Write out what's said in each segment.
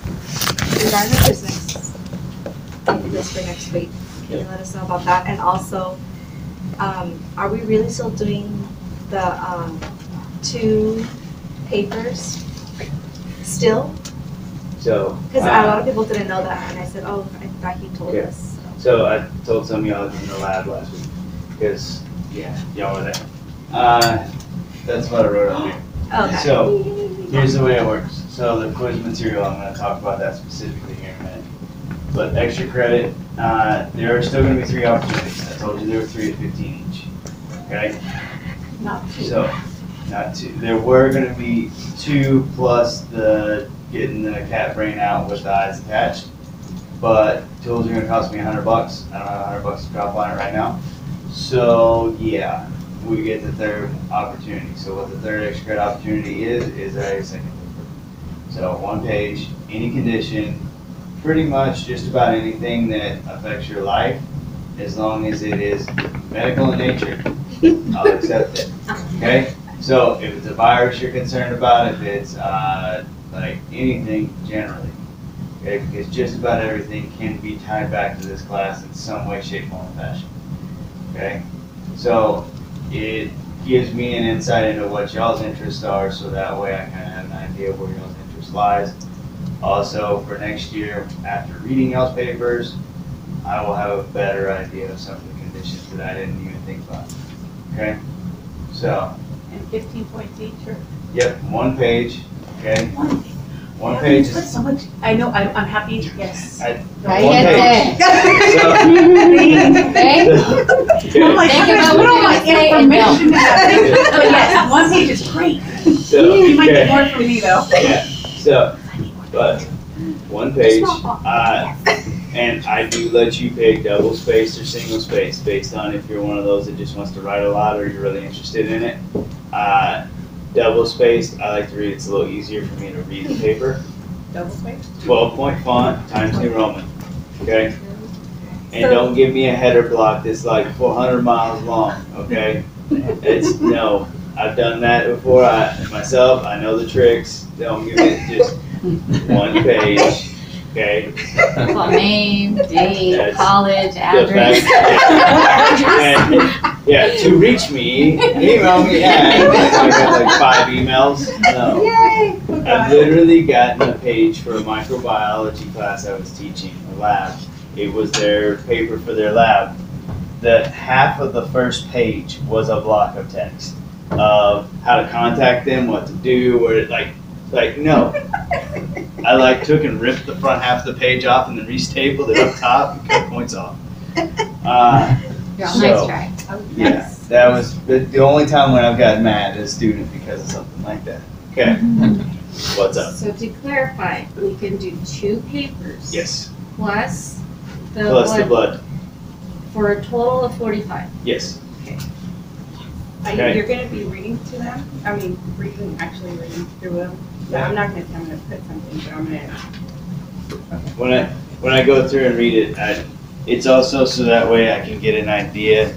regarding the business, this for next week. Can you let us know about that? And also, are we really still doing the 2 papers still? So. Because a lot of people didn't know that, and I said, oh, I thought he told Yeah. us. So I told some of y'all in the lab last week, because, yeah, y'all were there. That's what I wrote up here. Okay. So, here's the way it works. So the quiz material, I'm gonna talk about that specifically here in a minute. But extra credit, there are still gonna be 3 opportunities. I told you there were 3 at 15 each, okay? Not 2. So, not 2. There were gonna be 2 plus the getting the cat brain out with the eyes attached. But tools are gonna cost me $100. I don't have $100 to drop on it right now. So yeah, we get the 3rd opportunity. So what the 3rd extra credit opportunity is a second paper. So 1 page, any condition, pretty much just about anything that affects your life, as long as it is medical in nature, I'll accept it. Okay? So if it's a virus you're concerned about, if it's like anything generally. Okay, because just about everything can be tied back to this class in some way, shape, form, or fashion. Okay, so it gives me an insight into what y'all's interests are, so that way I kind of have an idea where y'all's interest lies. Also, for next year, after reading y'all's papers, I will have a better idea of some of the conditions that I didn't even think about. Okay, so. And 15 points each, or? Yep, 1 page. Okay. 1 page Put is so much. I know. I'm happy. Yes. 1 get page. I'm like, Think I about put what all you're my gonna say and information in that. But yes, 1 page is great. So, You might get okay. more from me though. Yeah. So, but 1 page, and I do let you pick double space or single space based on if you're one of those that just wants to write a lot or you're really interested in it. Double spaced, I like to read. It's a little easier for me to read the paper. Double space? 12-point font, Times New Roman. Okay? And So- don't give me a header block that's like 400 miles long. Okay? It's no. I've done that before. Myself, I know the tricks. Don't give it just 1 page. Okay? Well, name, date, That's college, The address. fact- and, yeah, to reach me, email me. Yeah, I got like 5 emails. No. Yay! I've literally gotten a page for a microbiology class I was teaching, a lab. It was their paper for their lab. The half of the first page was a block of text of how to contact them, what to do, where like no. I took and ripped the front half of the page off and then restapled it up top and cut points off. You're all So- nice try. Yeah, that was the only time when I've gotten mad as a student because of something like that. Okay, what's up? So to clarify, we can do 2 papers. Yes, Plus the plus the blood blood. for a total of 45. Yes. Are Okay. You're going to be reading to them? I mean, actually reading through them? Yeah. I'm not going to tell them to put something, but I'm going to. When I go through and read it, it's also so that way I can get an idea.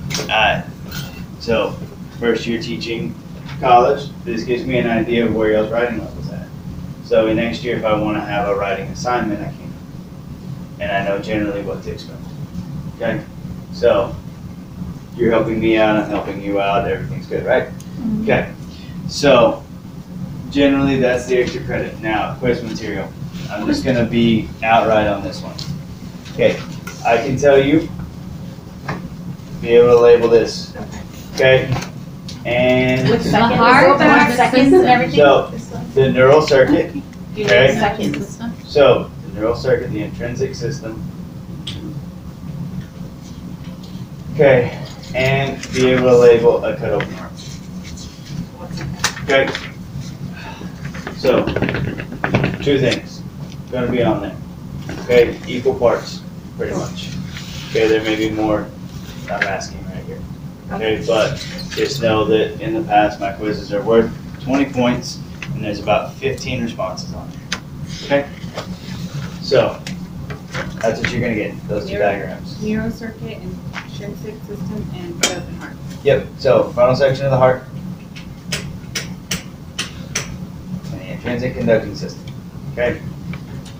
So, first year teaching college, this gives me an idea of where y'all's writing level's at. So next year, if I want to have a writing assignment, I can. And I know generally what to expect. Okay? So, you're helping me out, I'm helping you out, everything's good, right? Okay. So, generally that's the extra credit. Now, quiz material. I'm just going to be outright on this one. Okay, I can tell you, be able to label this. Okay? And With The seconds, heart, back, seconds and everything? so, the neural circuit. Do you Okay. need seconds? System. So, the neural circuit, the intrinsic system. Okay, and be able to label a cut open heart. Okay? So, 2 things gonna be on there. Okay, equal parts, pretty much. Okay, there may be more I'm asking right here. Okay, but just know that in the past, my quizzes are worth 20 points, and there's about 15 responses on there. Okay? So, that's what you're gonna get, those 2 diagrams. Neural circuit, intrinsic system, and cut open heart. Yep, so frontal section of the heart. And the intrinsic conducting system. Okay?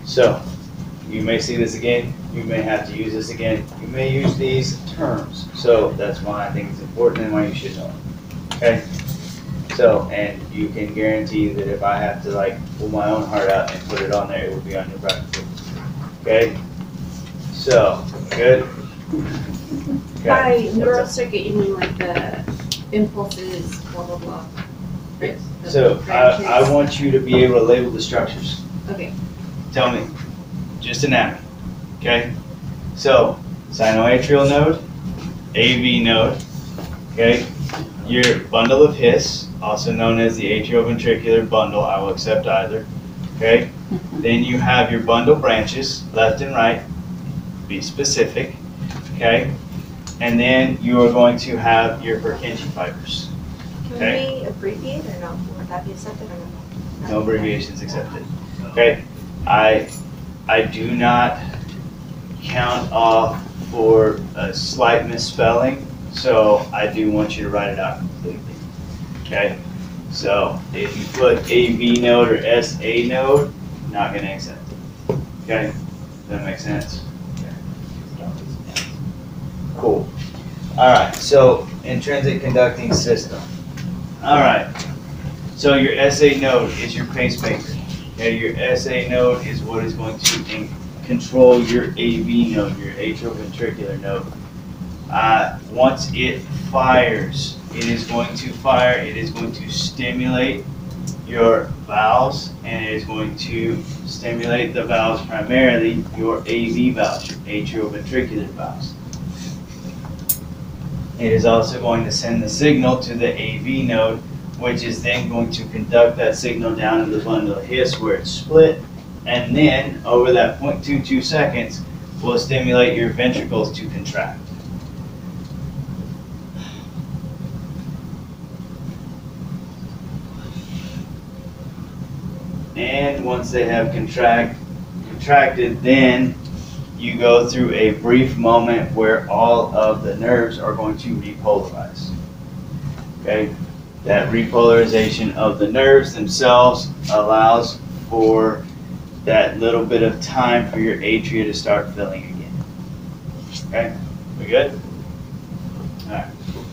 So, you may see this again, you may have to use this again, you may use these terms. So that's why I think it's important and why you should know it. Okay? So, and you can guarantee that if I have to like pull my own heart out and put it on there, it will be on your practice. Okay? So, good? Okay. By What's neural up? circuit, you mean like the impulses, blah, blah, blah? Right? The So, branches. I want you to be able to label the structures. Okay, Tell me, just anatomy, okay? So, sinoatrial node, AV node, okay? Your bundle of His, also known as the atrioventricular bundle, I will accept either, okay? Then you have your bundle branches, left and right, be specific, okay? And then you are going to have your Purkinje fibers. Can Okay. we abbreviate or no? Would that be accepted or no? No abbreviations accepted. Okay, I do not count off for a slight misspelling, so I do want you to write it out completely. Okay, so if you put AV node or SA node, not gonna accept it. Okay, does that make sense? Cool. All right, so intrinsic conducting system. All right, so your SA node is your pacemaker. Okay, your SA node is what is going to control your AV node, your atrioventricular node. Once it fires, it is going to stimulate your valves, and it is going to stimulate the valves, primarily your AV valves, your atrioventricular valves. It is also going to send the signal to the AV node, which is then going to conduct that signal down to the bundle of His where it's split, and then over that 0.22 seconds will stimulate your ventricles to contract. And once they have contracted, then you go through a brief moment where all of the nerves are going to repolarize. Okay? That repolarization of the nerves themselves allows for that little bit of time for your atria to start filling again. Okay? We good? Alright.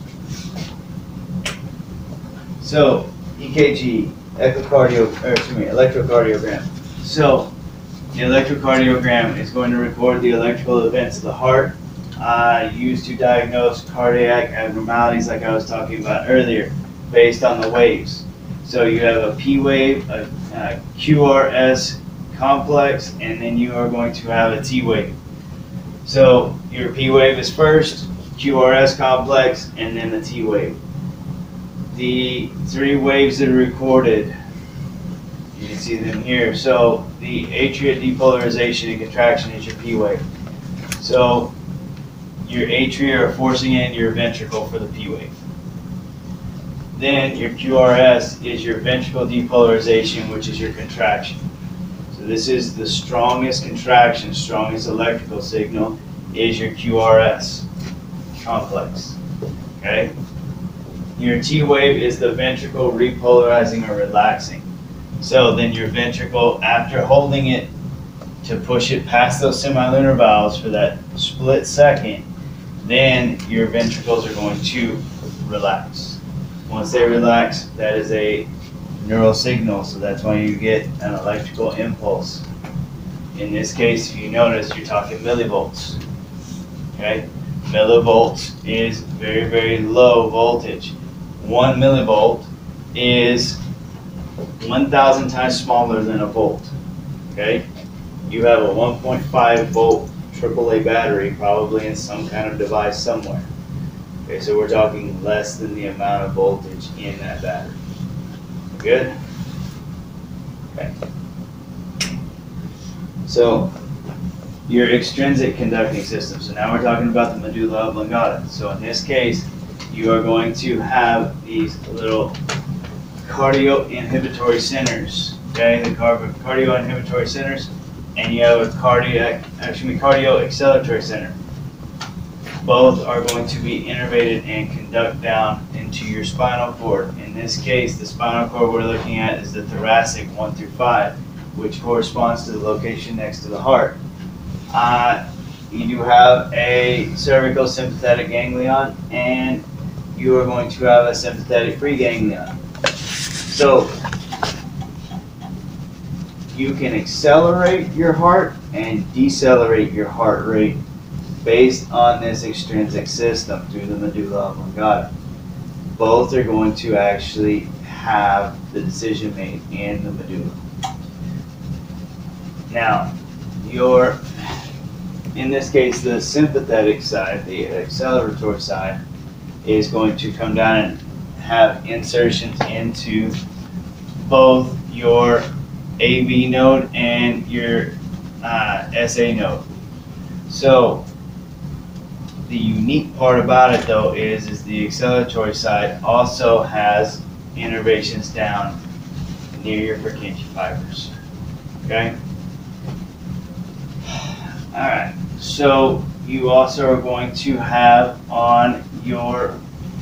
So, EKG, electrocardiogram. So, the electrocardiogram is going to record the electrical events of the heart, used to diagnose cardiac abnormalities like I was talking about earlier, based on the waves. So you have a P wave, a QRS complex, and then you are going to have a T wave. So your P wave is first, QRS complex, and then the T wave. The three waves that are recorded, you can see them here. So the atria depolarization and contraction is your P wave. So your atria are forcing in your ventricle for the P wave. Then your QRS is your ventricle depolarization, which is your contraction. So this is the strongest contraction, strongest electrical signal is your QRS complex. Okay? Your T wave is the ventricle repolarizing or relaxing. So then your ventricle, after holding it to push it past those semilunar valves for that split second, then your ventricles are going to relax. Once they relax, that is a neural signal, so that's why you get an electrical impulse. In this case, if you notice, you're talking millivolts. Okay? Millivolts is very, very low voltage. 1 millivolt is 1,000 times smaller than a volt. Okay? You have a 1.5 volt AAA battery probably in some kind of device somewhere. Okay, so we're talking less than the amount of voltage in that battery. Good? Okay. So, your extrinsic conducting system. So now we're talking about the medulla oblongata. So in this case, you are going to have these little cardio-inhibitory centers. Okay, the cardio-inhibitory centers, and you have a cardio-acceleratory center. Both are going to be innervated and conduct down into your spinal cord. In this case, the spinal cord we're looking at is the thoracic 1 through 5. which corresponds to the location next to the heart. You do have a cervical sympathetic ganglion, and you are going to have a sympathetic preganglion. So you can accelerate your heart and decelerate your heart rate based on this extrinsic system through the medulla oblongata. Both are going to actually have the decision made in the medulla. Now, in this case, the sympathetic side, the acceleratory side, is going to come down and have insertions into both your AV node and your SA node. So the unique part about it though is the acceleratory side also has innervations down near your Purkinje fibers. Okay? Alright, so you also are going to have on your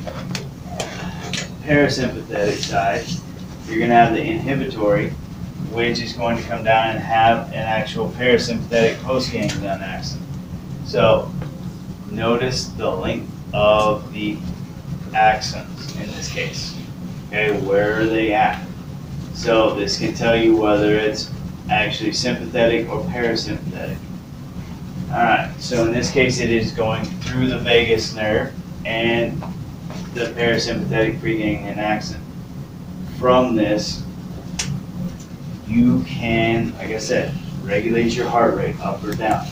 parasympathetic side, you're going to have the inhibitory, which is going to come down and have an actual parasympathetic postganglion axon. So notice the length of the axons in this case. Okay, where are they at? So this can tell you whether it's actually sympathetic or parasympathetic. Alright, so in this case it is going through the vagus nerve and the parasympathetic preganglion axon. From this, you can, like I said, regulate your heart rate up or down.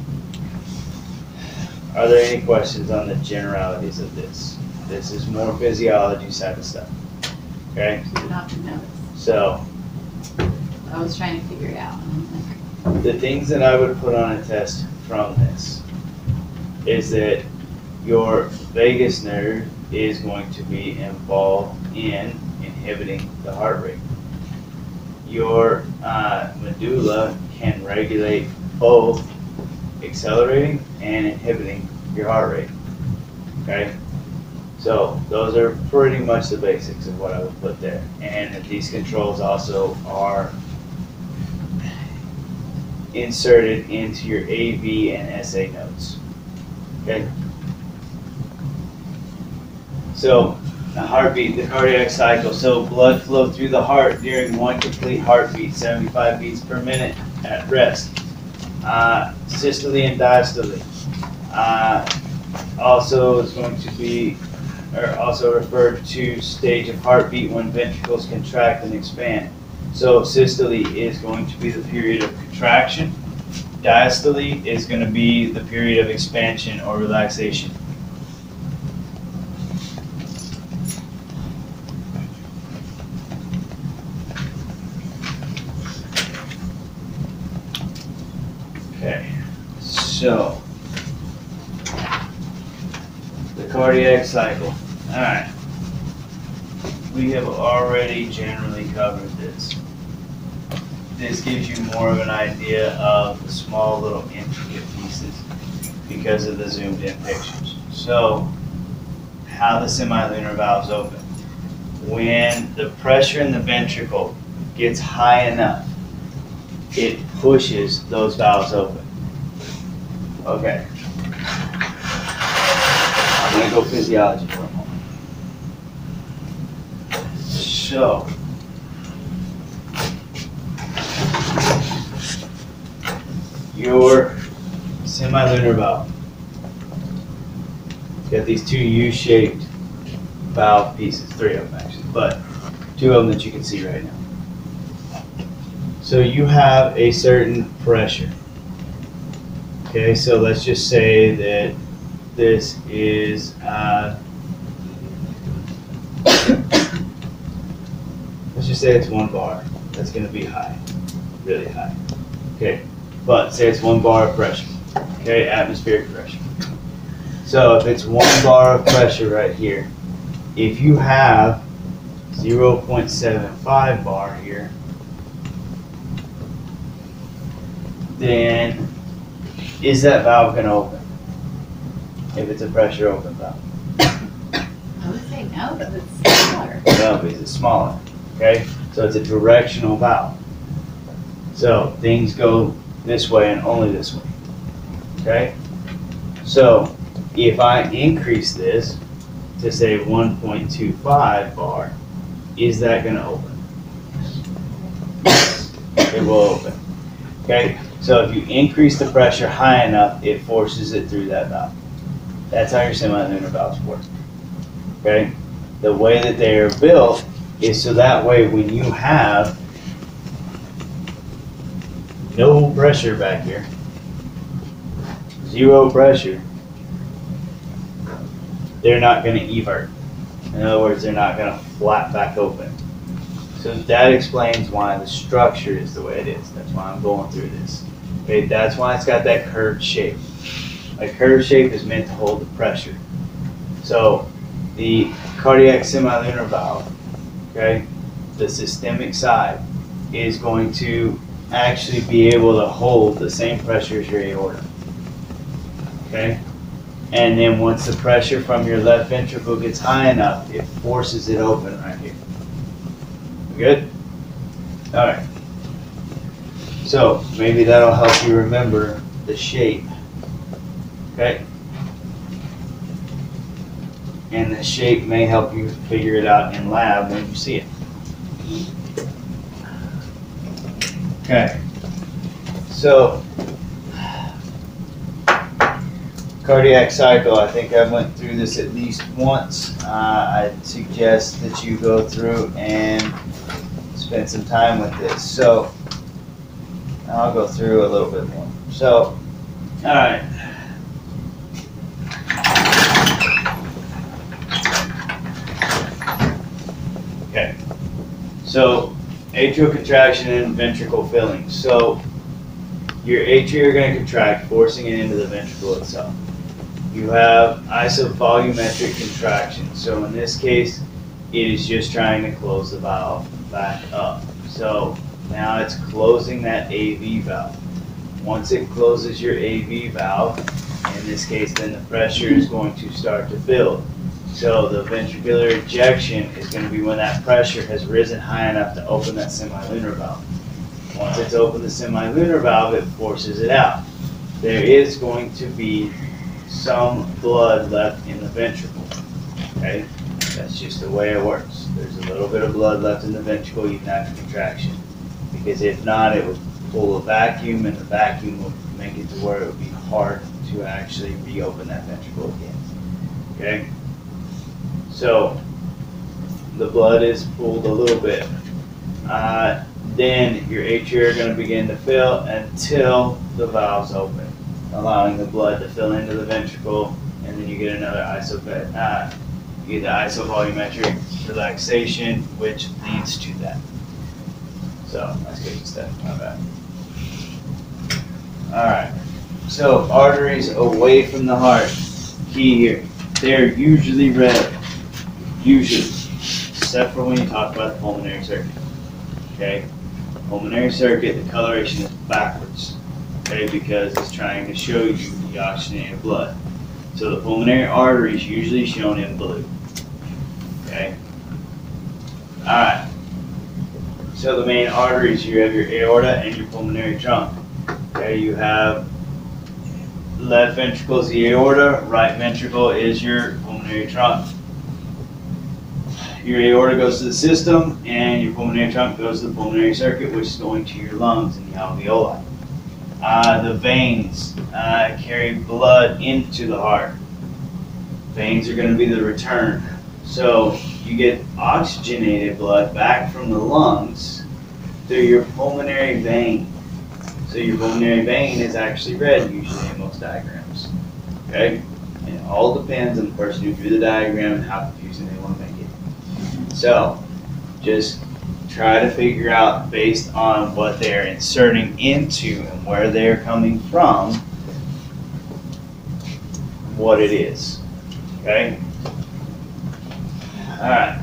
Are there any questions on the generalities of this? This is more physiology side of stuff. Okay? Not to know. So, I was trying to figure it out. the things that I would put on a test from this is that your vagus nerve is going to be involved in inhibiting the heart rate. Your medulla can regulate both accelerating and inhibiting your heart rate. Okay? So those are pretty much the basics of what I would put there. And these controls also are inserted into your AV and SA nodes. Okay? So the heartbeat, the cardiac cycle. So blood flow through the heart during one complete heartbeat, 75 beats per minute at rest. Systole and diastole. Also is going to be, or also referred to stage of heartbeat when ventricles contract and expand. So systole is going to be the period of contraction. Diastole is going to be the period of expansion or relaxation. Okay, so the cardiac cycle. All right, we have already generally covered this. This gives you more of an idea of the small little intricate pieces because of the zoomed in pictures. So, how the semilunar valves open. When the pressure in the ventricle gets high enough, it pushes those valves open. Okay. I'm going to go physiology for a moment. So, your semilunar valve. Got these two U-shaped valve pieces, three of them actually, but two of them that you can see right now. So you have a certain pressure. Okay, so let's just say that this is, let's just say it's 1 bar. That's going to be high, really high. Okay, but say it's 1 bar of pressure. Okay, atmospheric pressure. So if it's 1 bar of pressure right here, if you have 0.75 bar here, then is that valve going to open? If it's a pressure open valve. I would say no, because it's smaller. No, because it's smaller. Okay? So it's a directional valve. So things go this way and only this way, okay? So if I increase this to say 1.25 bar, is that gonna open? It will open, okay? So if you increase the pressure high enough, it forces it through that valve. That's how your semilunar valves work, okay? The way that they are built is so that way when you have no pressure back here, zero pressure, they're not going to evert. In other words, they're not going to flap back open. So that explains why the structure is the way it is. That's why I'm going through this. Okay, that's why it's got that curved shape. A curved shape is meant to hold the pressure. So the cardiac semilunar valve, okay, the systemic side is going to actually be able to hold the same pressure as your aorta. Okay? And then once the pressure from your left ventricle gets high enough, it forces it open right here. Good? All right. So maybe that'll help you remember the shape. Okay? And the shape may help you figure it out in lab when you see it. Okay. So cardiac cycle, I think I went through this at least once. I'd suggest that you go through and spend some time with this. So I'll go through a little bit more. So, all right. Okay. So atrial contraction and ventricle filling. So your atria are going to contract, forcing it into the ventricle itself. You have isovolumetric contraction. So in this case, it is just trying to close the valve back up. So now it's closing that AV valve. Once it closes your AV valve, in this case, then the pressure is going to start to build. So the ventricular ejection is going to be when that pressure has risen high enough to open that semilunar valve. Once it's opened the semilunar valve, it forces it out. There is going to be some blood left in the ventricle. Okay? That's just the way it works. There's a little bit of blood left in the ventricle even after contraction. Because if not, it would pull a vacuum, and the vacuum would make it to where it would be hard to actually reopen that ventricle again. Okay? So the blood is pulled a little bit. Then your atria are going to begin to fill until the valves open, allowing the blood to fill into the ventricle, and then you get another you get the isovolumetric relaxation, which leads to that. So let's get to step. My bad. All right. So arteries away from the heart. Key here. They're usually red. Usually, except for when you talk about the pulmonary circuit. Okay, pulmonary circuit, the coloration is backwards. Okay, because it's trying to show you the oxygenated blood. So the pulmonary artery is usually shown in blue. Okay. All right. So the main arteries, you have your aorta and your pulmonary trunk. Okay, you have left ventricle is the aorta, right ventricle is your pulmonary trunk. Your aorta goes to the system, and your pulmonary trunk goes to the pulmonary circuit, which is going to your lungs and the alveoli. The veins carry blood into the heart. Veins are going to be the return. So you get oxygenated blood back from the lungs through your pulmonary vein. So your pulmonary vein is actually red usually in most diagrams. Okay? And it all depends on the person who drew the diagram and how confusing they want to make it. So just try to figure out based on what they're inserting into and where they're coming from what it is. Okay? Alright.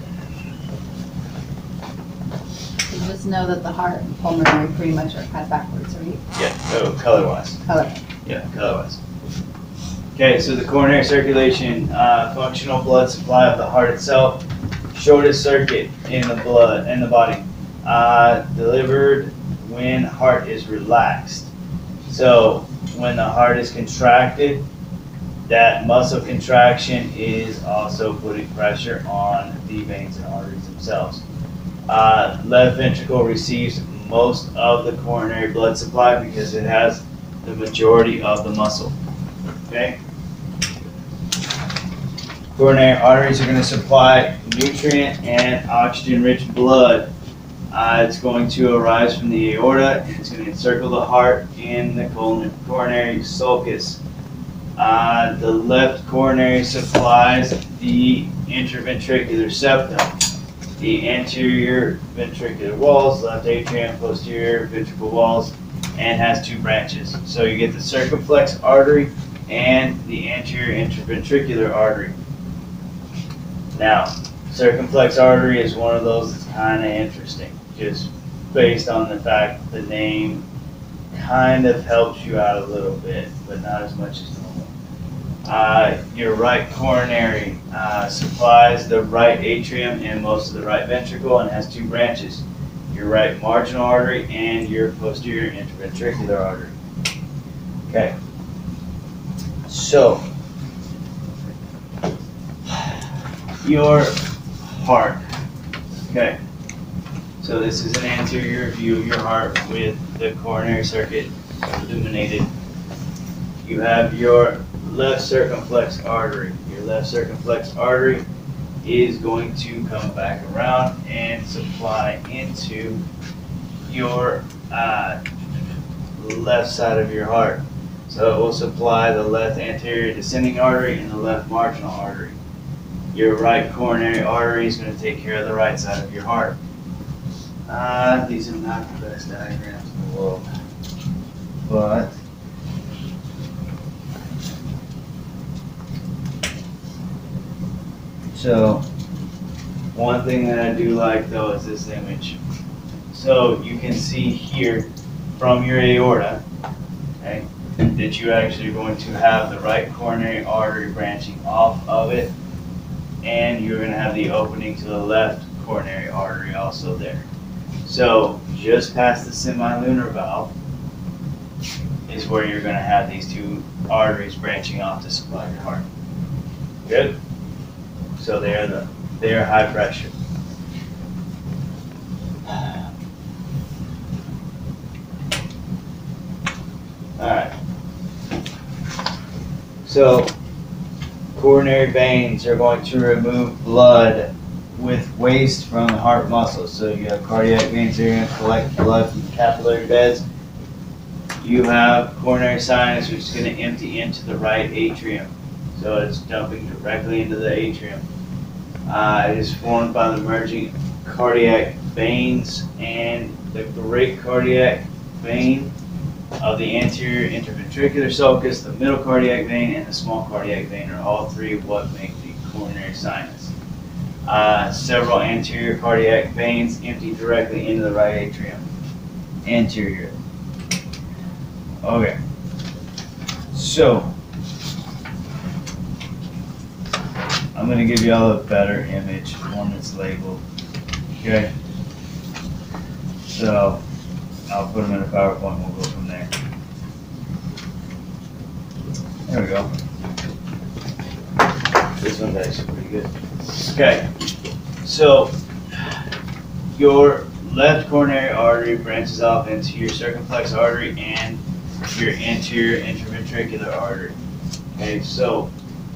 You just know that the heart and pulmonary pretty much are kind of backwards, right? Yeah, so color-wise. Color. Yeah, color-wise. Okay, so the coronary circulation, functional blood supply of the heart itself, shortest circuit in the blood, in the body. Delivered when heart is relaxed. So when the heart is contracted, that muscle contraction is also putting pressure on the veins and arteries themselves. Left ventricle receives most of the coronary blood supply because it has the majority of the muscle. Okay? Coronary arteries are going to supply nutrient and oxygen-rich blood. It's going to arise from the aorta and it's going to encircle the heart in the coronary sulcus. The left coronary supplies the interventricular septum, the anterior ventricular walls, left atrium, posterior ventricle walls, and has two branches. So you get the circumflex artery and the anterior interventricular artery. Now, circumflex artery is one of those that's kind of interesting, just based on the fact that the name kind of helps you out a little bit, but not as much as normal. Your right coronary supplies the right atrium and most of the right ventricle and has two branches, your right marginal artery and your posterior interventricular artery. Okay, so your heart. Okay, so this is an anterior view of your heart with the coronary circuit illuminated. You have your left circumflex artery. Your left circumflex artery is going to come back around and supply into your left side of your heart. So it will supply the left anterior descending artery and the left marginal artery. Your right coronary artery is going to take care of the right side of your heart. These are not the best diagrams in the world, but so one thing that I do like though is this image. So you can see here from your aorta, okay, that you actually are going to have the right coronary artery branching off of it, and you're going to have the opening to the left coronary artery also there. So just past the semilunar valve is where you're going to have these two arteries branching off to supply your heart. Good? So they are high pressure. Alright. So coronary veins are going to remove blood with waste from the heart muscles. So you have cardiac veins that are going to collect blood from the capillary beds. You have coronary sinus, which is going to empty into the right atrium. So it's dumping directly into the atrium. It is formed by the merging cardiac veins, and the great cardiac vein of the anterior interventricular sulcus, the middle cardiac vein, and the small cardiac vein are all three what make the coronary sinus. Several anterior cardiac veins empty directly into the right atrium. Anterior. Okay. So I'm going to give you all a better image, one that's labeled. Okay. So I'll put them in a PowerPoint and we'll go from there. There we go. This one's actually pretty good. Okay. So your left coronary artery branches off into your circumflex artery and your anterior interventricular artery. Okay, so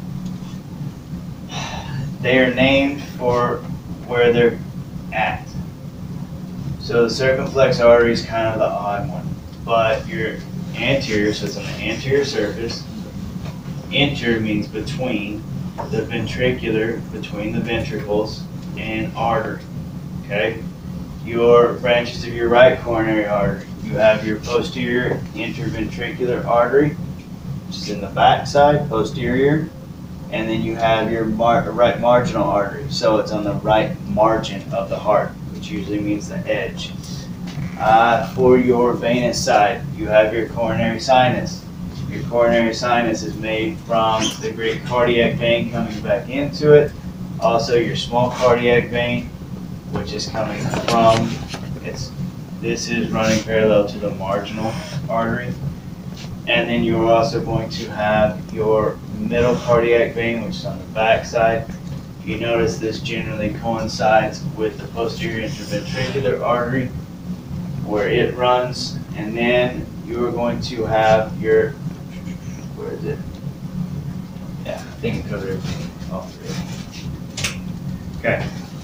they are named for where they're at. So the circumflex artery is kind of the odd one, but your anterior, so it's on the anterior surface. Inter means between, the ventricular, between the ventricles, and artery. Okay? Your branches of your right coronary artery. You have your posterior interventricular artery, which is in the back side, posterior. And then you have your right marginal artery. So it's on the right margin of the heart, which usually means the edge. For your venous side, you have your coronary sinus. Your coronary sinus is made from the great cardiac vein coming back into it. Also your small cardiac vein, which is coming from, it's this is running parallel to the marginal artery. And then you're also going to have your middle cardiac vein, which is on the back side. You notice this generally coincides with the posterior interventricular artery where it runs. And then you're going to have your, where is it? Yeah, I think it covered everything, all three. Okay.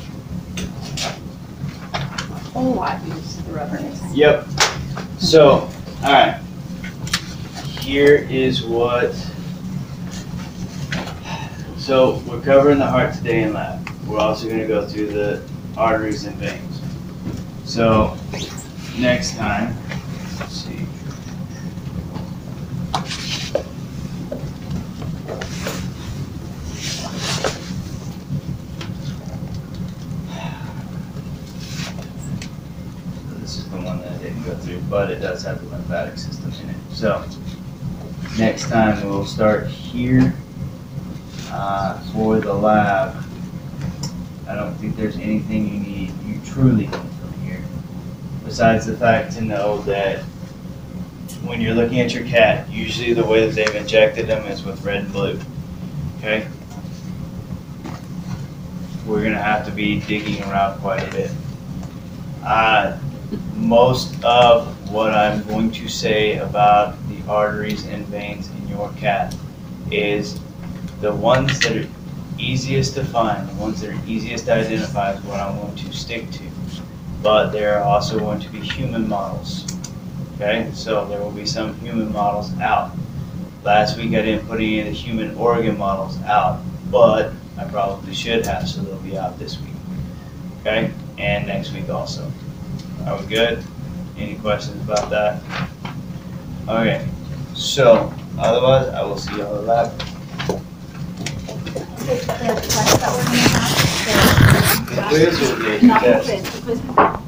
Oh, I use the rubber. Yep. So, all right. Here is what. So we're covering the heart today in lab. We're also going to go through the arteries and veins. So next time, let's see. This is the one that I didn't go through, but it does have the lymphatic system in it. So next time we'll start here for the lab. I don't think there's anything you truly need from here, besides the fact to know that when you're looking at your cat, usually the way that they've injected them is with red and blue. Okay? We're gonna have to be digging around quite a bit. Most of what I'm going to say about the arteries and veins in your cat is the ones that are easiest to find, the ones that are easiest to identify is what I'm going to stick to. But there are also going to be human models. Okay, so there will be some human models out. Last week I didn't put any of the human organ models out, but I probably should have, so they'll be out this week. Okay, and next week also. Are we good? Any questions about that? Okay, so otherwise I will see you all in the lab. The class that we're gonna have, The quiz or the not the test? quiz, the quiz